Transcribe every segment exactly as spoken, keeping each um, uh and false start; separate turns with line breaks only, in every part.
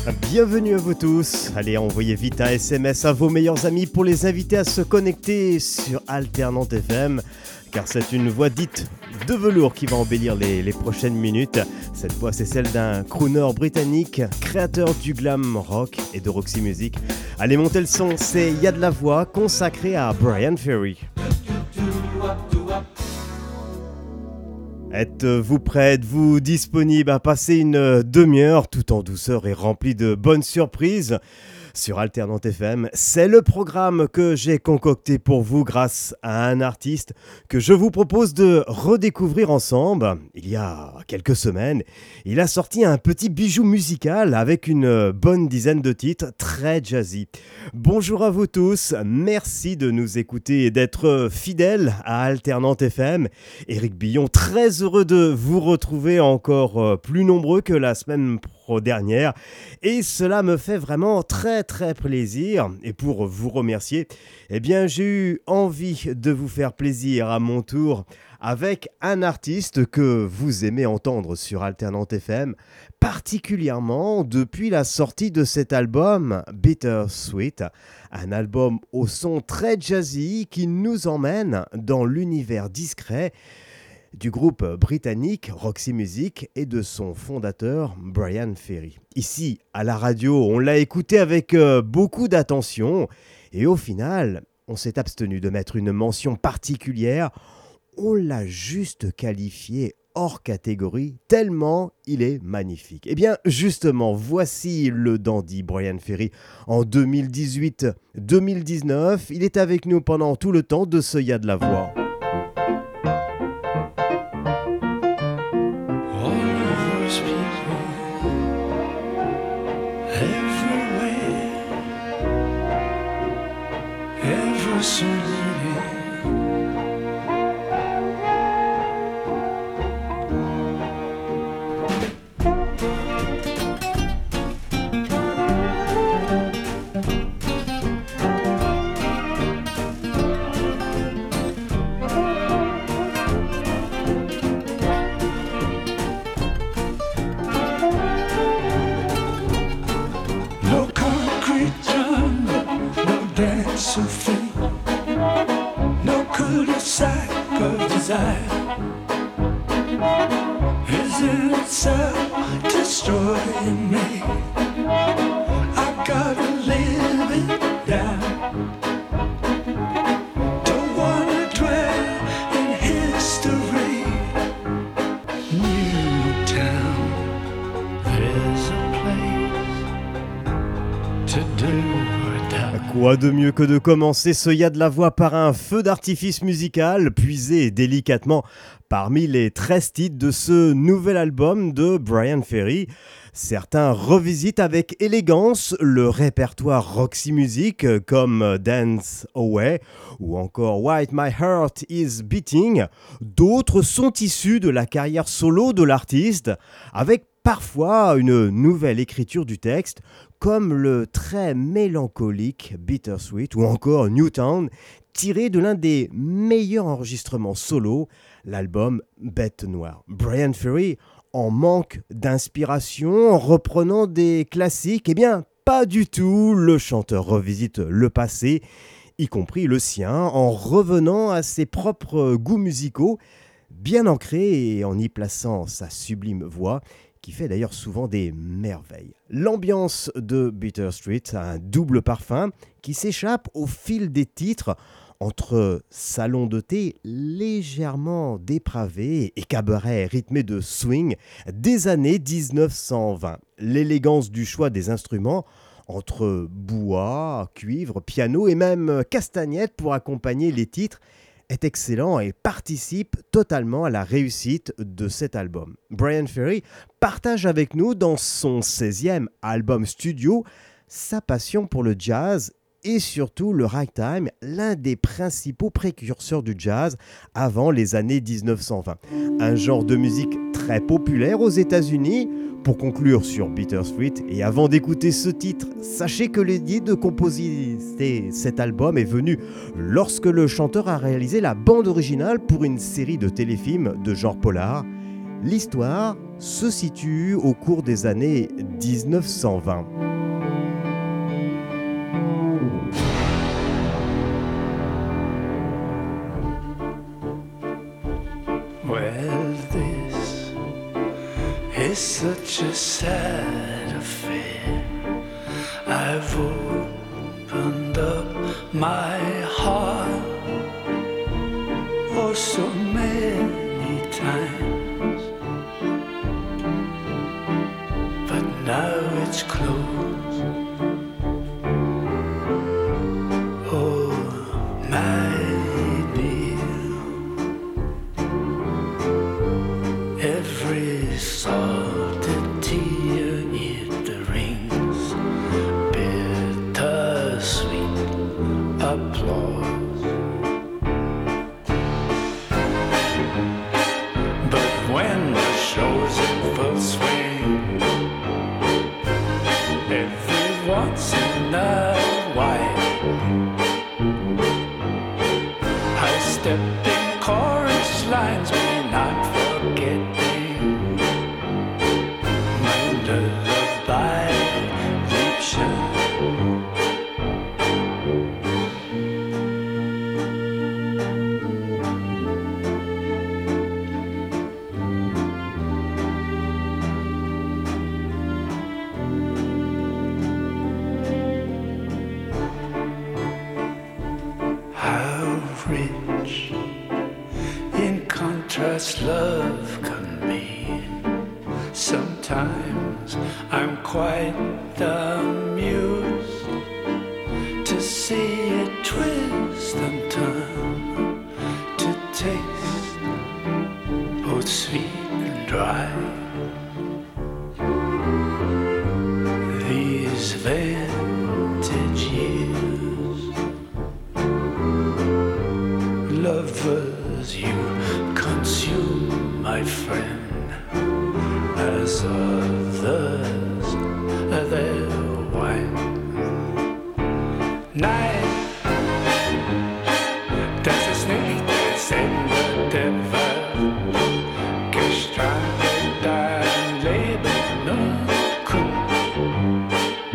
Bienvenue à vous tous. Allez, envoyez vite un S M S à vos meilleurs amis pour les inviter à se connecter sur Alternante F M, car c'est une voix dite de velours qui va embellir les, les prochaines minutes. Cette voix, c'est celle d'un crooner britannique, créateur du glam rock et de Roxy Music. Allez, montez le son, c'est Y'a de la voix, consacré à Bryan Ferry. Êtes-vous prêts, êtes-vous disponible à passer une demi-heure tout en douceur et rempli de bonnes surprises sur Alternante F M? C'est le programme que j'ai concocté pour vous grâce à un artiste que je vous propose de redécouvrir ensemble. Il y a quelques semaines, il a sorti un petit bijou musical avec une bonne dizaine de titres très jazzy. Bonjour à vous tous, merci de nous écouter et d'être fidèles à Alternante F M. Éric Billon, très heureux de vous retrouver encore plus nombreux que la semaine dernière, et cela me fait vraiment très très plaisir. Et pour vous remercier, eh bien j'ai eu envie de vous faire plaisir à mon tour avec un artiste que vous aimez entendre sur Alternante F M, particulièrement depuis la sortie de cet album Bittersweet, un album au son très jazzy qui nous emmène dans l'univers discret du groupe britannique Roxy Music et de son fondateur Bryan Ferry. Ici, à la radio, on l'a écouté avec euh, beaucoup d'attention et au final, on s'est abstenu de mettre une mention particulière. On l'a juste qualifié hors catégorie tellement il est magnifique. Et bien justement, voici le dandy Bryan Ferry en deux mille dix-huit deux mille dix-neuf. Il est avec nous pendant tout le temps de ce Y'a de la voix. Quoi de mieux que de commencer ce Y'a de la voix par un feu d'artifice musical puisé délicatement parmi les treize titres de ce nouvel album de Bryan Ferry. Certains revisitent avec élégance le répertoire Roxy Music comme Dance Away ou encore Why My Heart Is Beating. D'autres sont issus de la carrière solo de l'artiste avec parfois une nouvelle écriture du texte, comme le très mélancolique Bittersweet ou encore Newtown, tiré de l'un des meilleurs enregistrements solo, l'album Bête Noire. Bryan Ferry en manque d'inspiration en reprenant des classiques? Eh bien, pas du tout. Le chanteur revisite le passé, y compris le sien, en revenant à ses propres goûts musicaux, bien ancrés et en y plaçant sa sublime voix, qui fait d'ailleurs souvent des merveilles. L'ambiance de Bittersweet a un double parfum qui s'échappe au fil des titres entre salon de thé légèrement dépravé et cabaret rythmé de swing des années dix-neuf cent vingt. L'élégance du choix des instruments entre bois, cuivre, piano et même castagnette pour accompagner les titres est excellent et participe totalement à la réussite de cet album. Bryan Ferry partage avec nous dans son seizième album studio sa passion pour le jazz et surtout le ragtime, l'un des principaux précurseurs du jazz avant les années dix-neuf cent vingt. Un genre de musique très populaire aux États-Unis. Pour conclure sur Bittersweet, et avant d'écouter ce titre, sachez que l'idée de composer cet album est venue lorsque le chanteur a réalisé la bande originale pour une série de téléfilms de genre polar, L'histoire se situe au cours des années dix-neuf cent vingt.
Well, this is such a sad affair. I've opened up my heart oh so many times, but now it's closed. Oh, my dear, every salted tear it rings bittersweet applause. But when the show's in full swing, every once in a while I step in chorus lines when I'm forgetting my lullaby diction. How rich in contrast love can be. Sometimes I'm quite amused to see it twist and turn, to taste both sweet and dry. These vintage years, lovers, you consume, my friend, as others their wine. Night, das ist nicht das Ende der Welt. Gestrandet dein Leben und cool.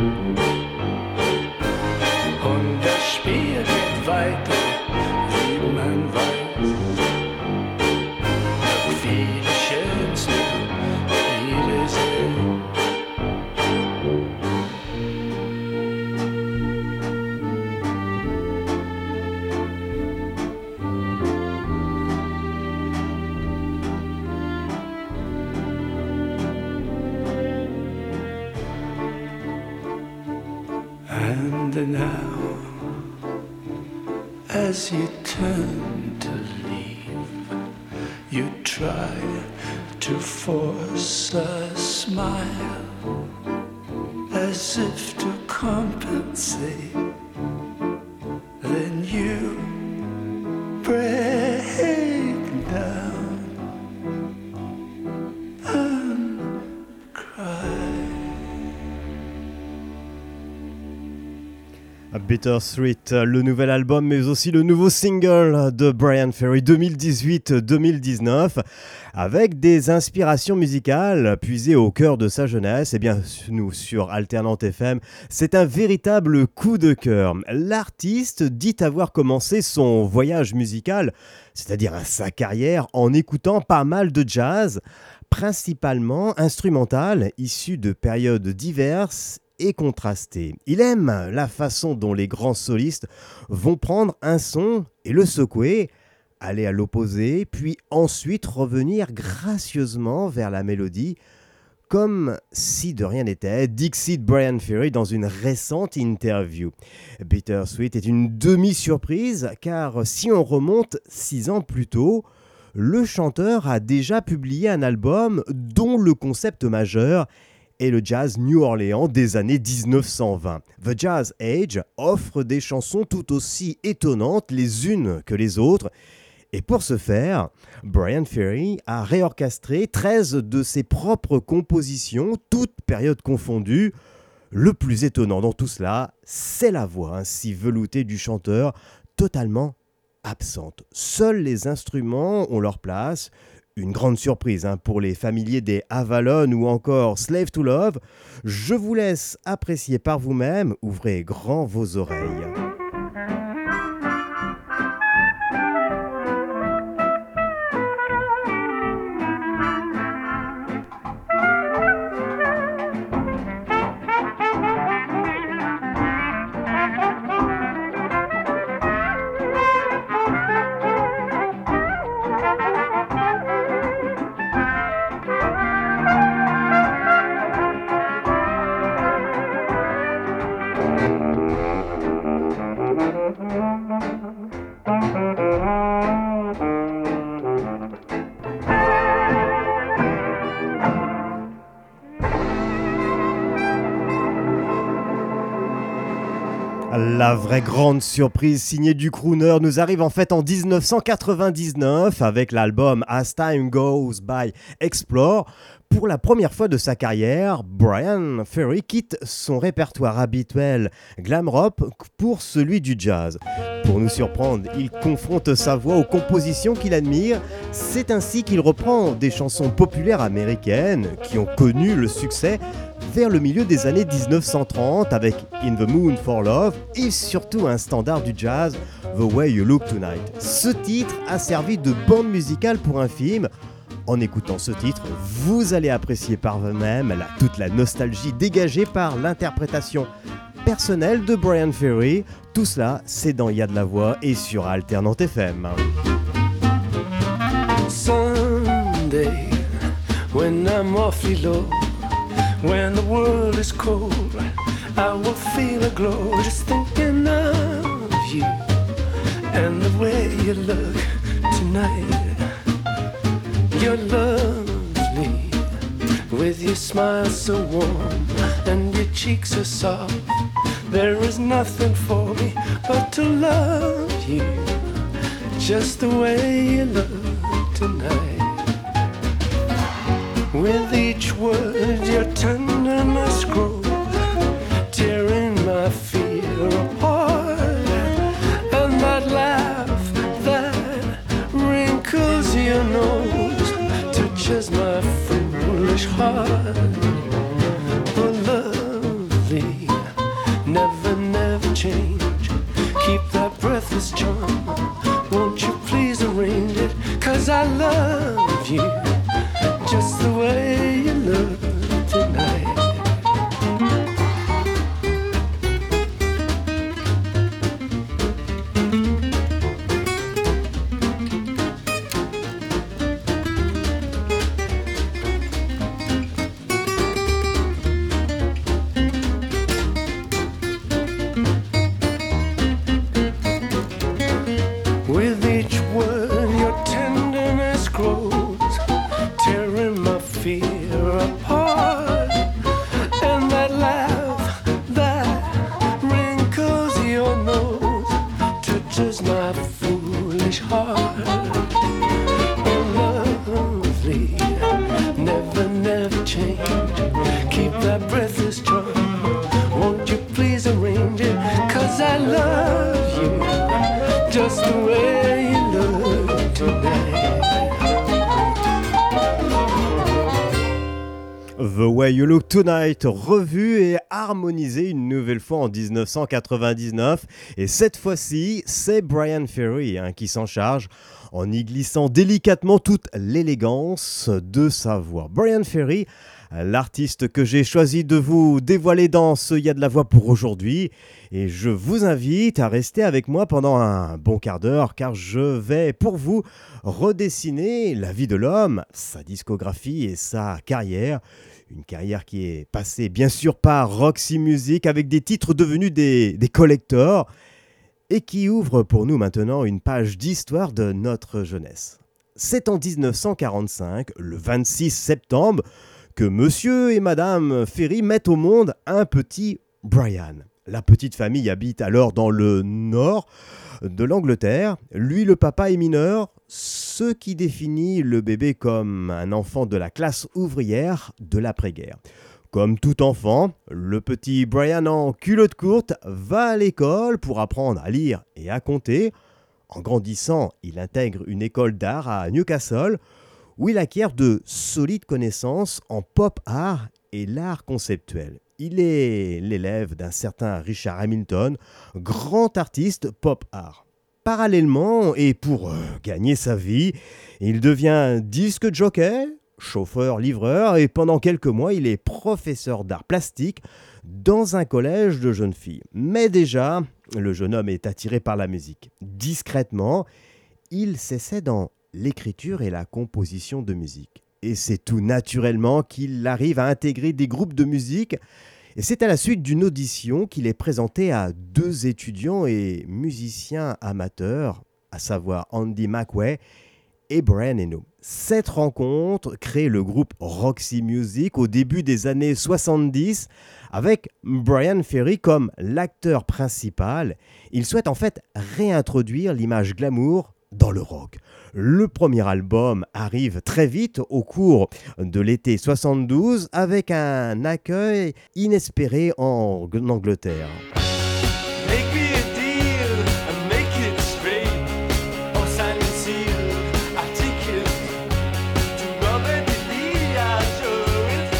Und das Spiel geht weiter. Man weiß, noch viele schönste Wiedersehen. And now, as you turn to leave, you try to force a smile, as if to compensate. Then you break down and cry.
Bittersweet, le nouvel album, mais aussi le nouveau single de Bryan Ferry deux mille dix-huit deux mille dix-neuf, avec des inspirations musicales puisées au cœur de sa jeunesse. Et bien, nous, sur Alternante F M, c'est un véritable coup de cœur. L'artiste dit avoir commencé son voyage musical, c'est-à-dire sa carrière, en écoutant pas mal de jazz, principalement instrumental, issu de périodes diverses et contrasté. Il aime la façon dont les grands solistes vont prendre un son et le secouer, aller à l'opposé, puis ensuite revenir gracieusement vers la mélodie, comme si de rien n'était, dixit Bryan Ferry dans une récente interview. Bittersweet est une demi-surprise, car si on remonte six ans plus tôt, le chanteur a déjà publié un album dont le concept majeur et le jazz New Orleans des années dix-neuf cent vingt. The Jazz Age offre des chansons tout aussi étonnantes les unes que les autres. Et pour ce faire, Bryan Ferry a réorchestré treize de ses propres compositions, toutes périodes confondues. Le plus étonnant dans tout cela, c'est la voix ainsi veloutée du chanteur, totalement absente. Seuls les instruments ont leur place, Une grande surprise hein, pour les familiers des Avalon ou encore Slave to Love. Je vous laisse apprécier par vous-même, ouvrez grand vos oreilles. La vraie grande surprise signée du crooner nous arrive en fait en dix-neuf cent quatre-vingt-dix-neuf avec l'album As Time Goes By Explore. Pour la première fois de sa carrière, Bryan Ferry quitte son répertoire habituel glam rock pour celui du jazz. Pour nous surprendre, il confronte sa voix aux compositions qu'il admire. C'est ainsi qu'il reprend des chansons populaires américaines qui ont connu le succès vers le milieu des années dix-neuf cent trente avec In the Mood for Love et surtout un standard du jazz, The Way You Look Tonight. Ce titre a servi de bande musicale pour un film. En écoutant ce titre, vous allez apprécier par vous-même la, toute la nostalgie dégagée par l'interprétation personnelle de Bryan Ferry. Tout cela, c'est dans Y'a de la voix et sur Alternante F M.
Sunday, when I'm awfully low, when the world is cold, I will feel a glow just thinking of you and the way you look tonight. You're lovely with your smile so warm and your cheeks are soft. There is nothing for me but to love you just the way you look tonight. With each word your tenderness grows, tearing my fear apart. And that laugh that wrinkles your nose touches my foolish heart. Oh, lovely, never, never change. Keep that breathless charm. Won't you please arrange it? 'Cause I love you just the way you look tonight. With each word your tenderness grows, tearing my fear apart. And that laugh that wrinkles your nose touches my foolish heart. Oh, lovely, never, never change. Keep that breathless charm. Won't you please arrange it? 'Cause I love you just the way you look tonight.
The Way You Look Tonight, revu et harmonisé une nouvelle fois en dix-neuf cent quatre-vingt-dix-neuf. Et cette fois-ci, c'est Bryan Ferry hein, qui s'en charge en y glissant délicatement toute l'élégance de sa voix. Bryan Ferry, l'artiste que j'ai choisi de vous dévoiler dans ce Y'a de la voix pour aujourd'hui. Et je vous invite à rester avec moi pendant un bon quart d'heure car je vais pour vous redessiner la vie de l'homme, sa discographie et sa carrière. Une carrière qui est passée bien sûr par Roxy Music avec des titres devenus des, des collectors et qui ouvre pour nous maintenant une page d'histoire de notre jeunesse. C'est en dix-neuf cent quarante-cinq, le vingt-six septembre, que monsieur et madame Ferry mettent au monde un petit Bryan. La petite famille habite alors dans le nord de l'Angleterre. Lui, le papa, est mineur, ce qui définit le bébé comme un enfant de la classe ouvrière de l'après-guerre. Comme tout enfant, le petit Bryan en culotte courte va à l'école pour apprendre à lire et à compter. En grandissant, il intègre une école d'art à Newcastle, où il acquiert de solides connaissances en pop art et l'art conceptuel. Il est l'élève d'un certain Richard Hamilton, grand artiste pop art. Parallèlement, et pour euh, gagner sa vie, il devient disque jockey, chauffeur-livreur, et pendant quelques mois, il est professeur d'art plastique dans un collège de jeunes filles. Mais déjà, le jeune homme est attiré par la musique. Discrètement, il s'essaie dans l'écriture et la composition de musique. Et c'est tout naturellement qu'il arrive à intégrer des groupes de musique. Et c'est à la suite d'une audition qu'il est présenté à deux étudiants et musiciens amateurs, à savoir Andy McWay et Brian Eno. Cette rencontre crée le groupe Roxy Music au début des années soixante-dix avec Bryan Ferry comme l'acteur principal. Il souhaite en fait réintroduire l'image glamour dans le rock. Le premier album arrive très vite au cours de l'été soixante-douze avec un accueil inespéré en Angleterre.
Make me a deal and make it straight. Or sign and seal, I take it. To Robert Lee, I show it.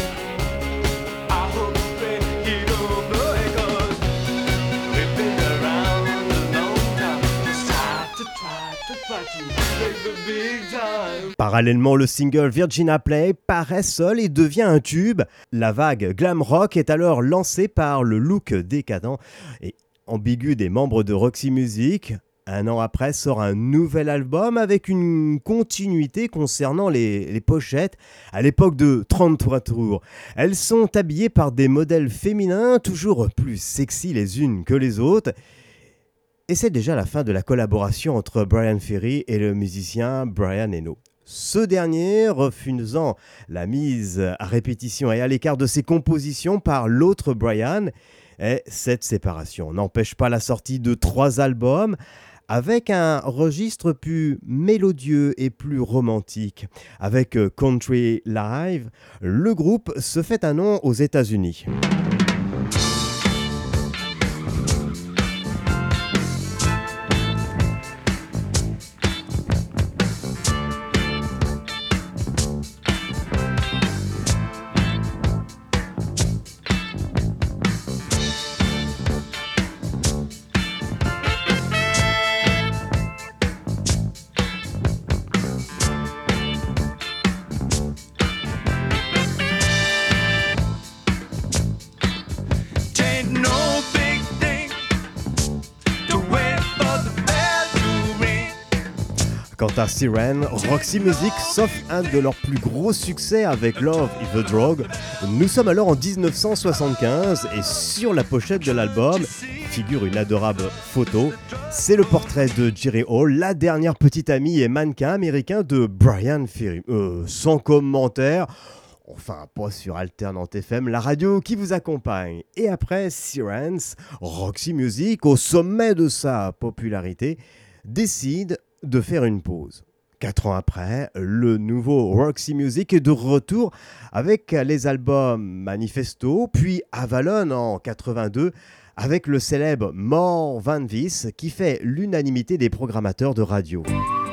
I hope that he don't know it, 'cause we've been around a long time. Just try to try to try to make the big time.
Parallèlement, le single Virginia Play paraît seul et devient un tube. La vague glam rock est alors lancée par le look décadent et ambigu des membres de Roxy Music. Un an après sort un nouvel album avec une continuité concernant les, les pochettes à l'époque de trente-trois tours. Elles sont habillées par des modèles féminins toujours plus sexy les unes que les autres. Et c'est déjà la fin de la collaboration entre Bryan Ferry et le musicien Brian Eno. Ce dernier refusant la mise à répétition et à l'écart de ses compositions par l'autre Brian. Et cette séparation n'empêche pas la sortie de trois albums avec un registre plus mélodieux et plus romantique. Avec Country Live, le groupe se fait un nom aux États-Unis. Quant à Siren, Roxy Music s'offre un de leurs plus gros succès avec Love is the Drug. Nous sommes alors en dix-neuf cent soixante-quinze et sur la pochette de l'album figure une adorable photo. C'est le portrait de Jerry Hall, la dernière petite amie et mannequin américain de Bryan Ferry. Euh, sans commentaire. Enfin, pas sur Alternante F M, la radio qui vous accompagne. Et après Sirens, Roxy Music, au sommet de sa popularité, décide de faire une pause. Quatre ans après, le nouveau Roxy Music est de retour avec les albums Manifesto, puis Avalon en quatre-vingt-deux, avec le célèbre More Than This qui fait l'unanimité des programmateurs de radio.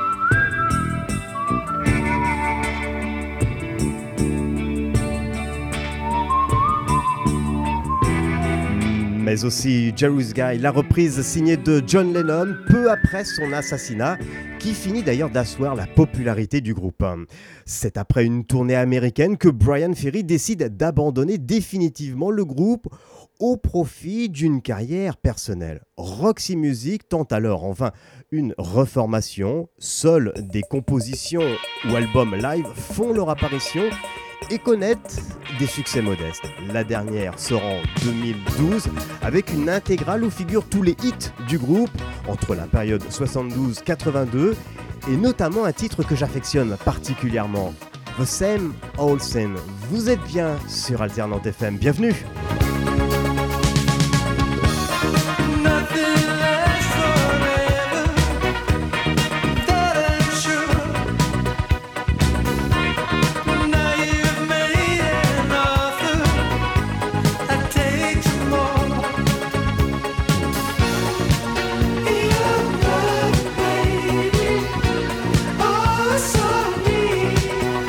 Mais aussi Jerry's Guy, la reprise signée de John Lennon peu après son assassinat, qui finit d'ailleurs d'asseoir la popularité du groupe. C'est après une tournée américaine que Bryan Ferry décide d'abandonner définitivement le groupe au profit d'une carrière personnelle. Roxy Music tente alors en vain une reformation. Seules des compositions ou albums live font leur apparition et connaissent des succès modestes. La dernière sort en deux mille douze avec une intégrale où figurent tous les hits du groupe entre la période soixante-douze quatre-vingt-deux et notamment un titre que j'affectionne particulièrement, The Same Old Sin. Vous êtes bien sur Alternante F M, bienvenue.
Oh, so neat.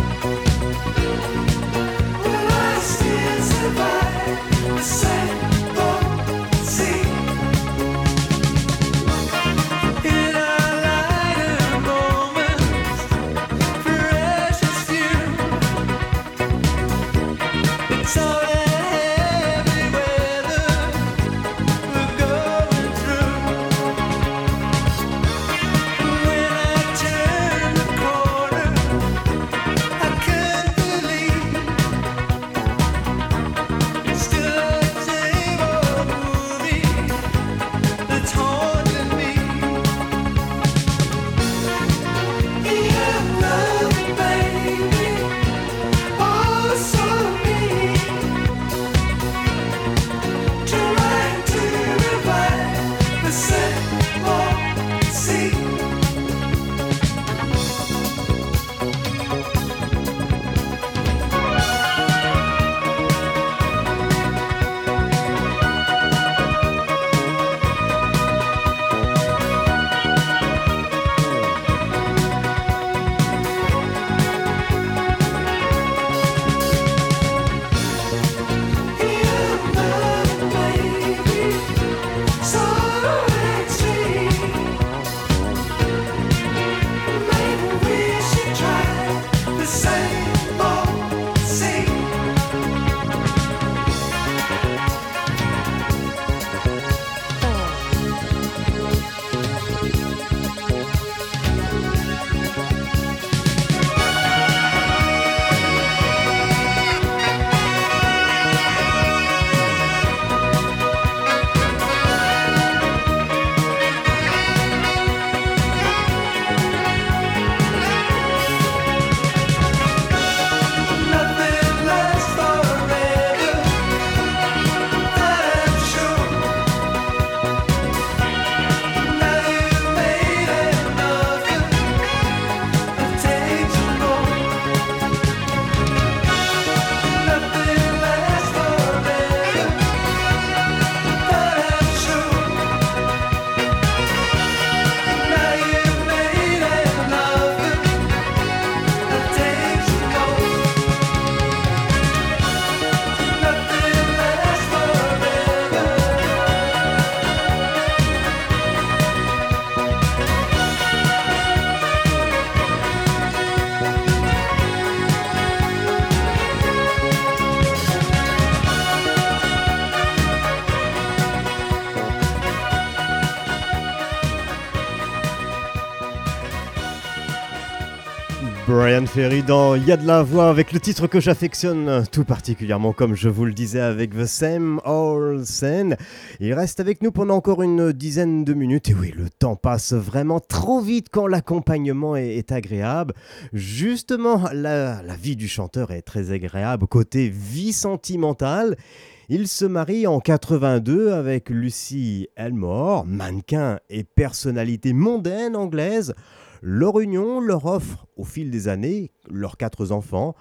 Bryan Ferry dans Y'a de la voix avec le titre que j'affectionne tout particulièrement, comme je vous le disais, avec The Same Old Scene. Il reste avec nous pendant encore une dizaine de minutes. Et oui, le temps passe vraiment trop vite quand l'accompagnement est, est agréable. Justement, la, la vie du chanteur est très agréable côté vie sentimentale. Il se marie en quatre-vingt-deux avec Lucy Elmore, mannequin et personnalité mondaine anglaise. Leur union leur offre, au fil des années, leurs quatre enfants,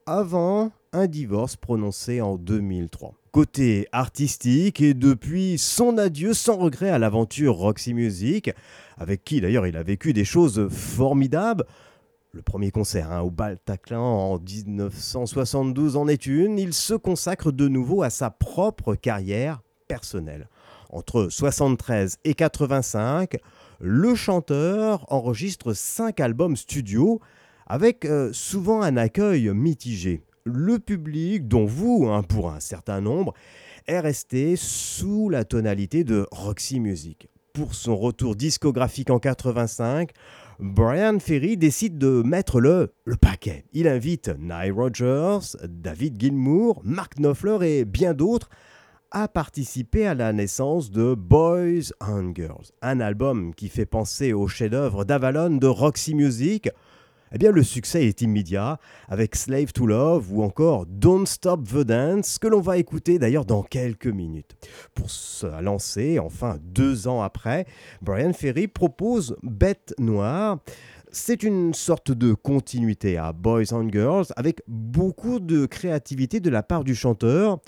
avant un divorce prononcé en deux mille trois. Côté artistique, et depuis son adieu sans regret à l'aventure Roxy Music, avec qui d'ailleurs il a vécu des choses formidables. Le premier concert hein, au Bataclan en dix-neuf cent soixante-douze en est une. Il se consacre de nouveau à sa propre carrière personnelle. Entre soixante-treize et quatre-vingt-cinq, le chanteur enregistre cinq albums studio avec euh, souvent un accueil mitigé. Le public, dont vous, hein, pour un certain nombre, est resté sous la tonalité de Roxy Music. Pour son retour discographique en quatre-vingt-cinq, Bryan Ferry décide de mettre le, le paquet. Il invite Nile Rodgers, David Gilmour, Mark Knopfler et bien d'autres a participé à la naissance de Boys and Girls, un album qui fait penser au chef-d'œuvre d'Avalon de Roxy Music. Eh bien, le succès est immédiat avec Slave to Love ou encore Don't Stop the Dance, que l'on va écouter d'ailleurs dans quelques minutes. Pour se lancer, enfin deux ans après, Bryan Ferry propose Bête Noire. C'est une sorte de continuité à Boys and Girls avec beaucoup de créativité de la part du chanteur.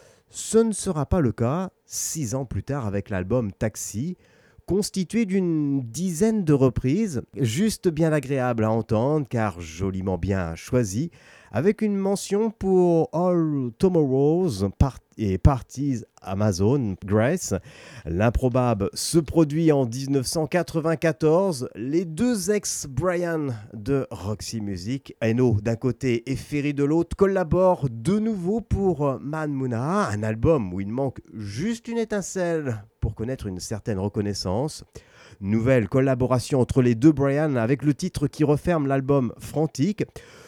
Ce ne sera pas le cas six ans plus tard avec l'album Taxi, constitué d'une dizaine de reprises, juste bien agréable à entendre car joliment bien choisi, avec une mention pour All Tomorrow's Part- et Parties Amazon Grace. L'improbable se produit en dix-neuf cent quatre-vingt-quatorze. Les deux ex-Bryan de Roxy Music, Eno d'un côté et Ferry de l'autre, collaborent de nouveau pour Man Muna, un album où il manque juste une étincelle pour connaître une certaine reconnaissance. Nouvelle collaboration entre les deux Bryan avec le titre qui referme l'album Frantic,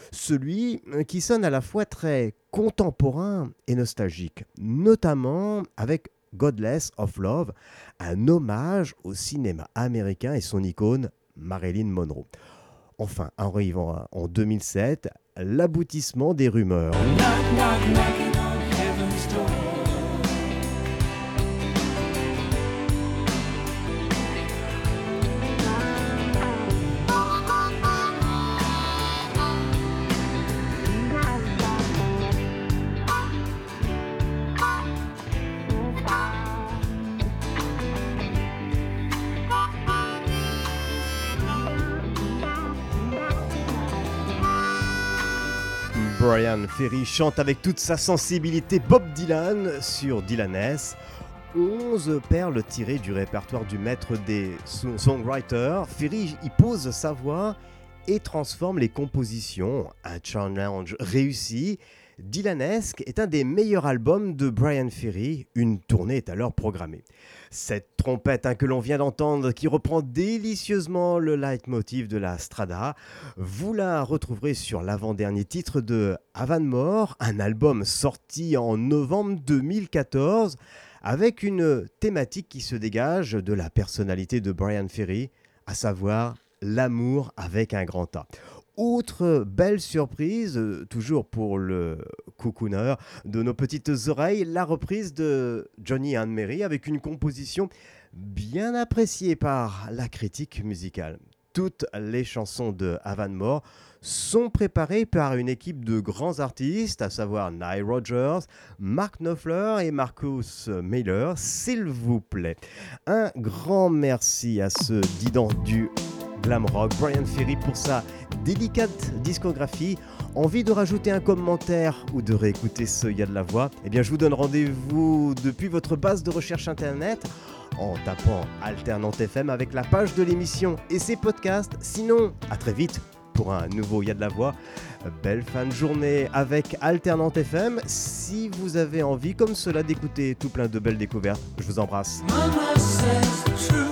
celui qui sonne à la fois très contemporain et nostalgique, notamment avec Godless of Love, un hommage au cinéma américain et son icône Marilyn Monroe. Enfin, arrivant en deux mille sept, l'aboutissement des rumeurs. Knock, knock, knocking on heaven's door. Bryan Ferry chante avec toute sa sensibilité Bob Dylan sur Dylaness. onze perles tirées du répertoire du maître des songwriters. Ferry y pose sa voix et transforme les compositions. Un challenge réussi. Dylanesque est un des meilleurs albums de Bryan Ferry. Une tournée est alors programmée. Cette trompette hein, que l'on vient d'entendre, qui reprend délicieusement le leitmotiv de la Strada, vous la retrouverez sur l'avant-dernier titre de Avonmore, un album sorti en novembre deux mille quatorze, avec une thématique qui se dégage de la personnalité de Bryan Ferry, à savoir l'amour avec un grand A. Autre belle surprise, euh, toujours pour le cocooner de nos petites oreilles, la reprise de Johnny and Mary avec une composition bien appréciée par la critique musicale. Toutes les chansons de Avonmore sont préparées par une équipe de grands artistes, à savoir Nile Rodgers, Mark Knopfler et Marcus Miller, s'il vous plaît. Un grand merci à ce didant du glam rock, Bryan Ferry, pour sa délicate discographie. Envie de rajouter un commentaire ou de réécouter ce Y'a de la voix? Eh bien, je vous donne rendez-vous depuis votre base de recherche internet en tapant Alternante F M avec la page de l'émission et ses podcasts. Sinon, à très vite pour un nouveau Y'a de la voix. Belle fin de journée avec Alternante F M. Si vous avez envie, comme cela, d'écouter tout plein de belles découvertes, je vous embrasse. Mama says the truth.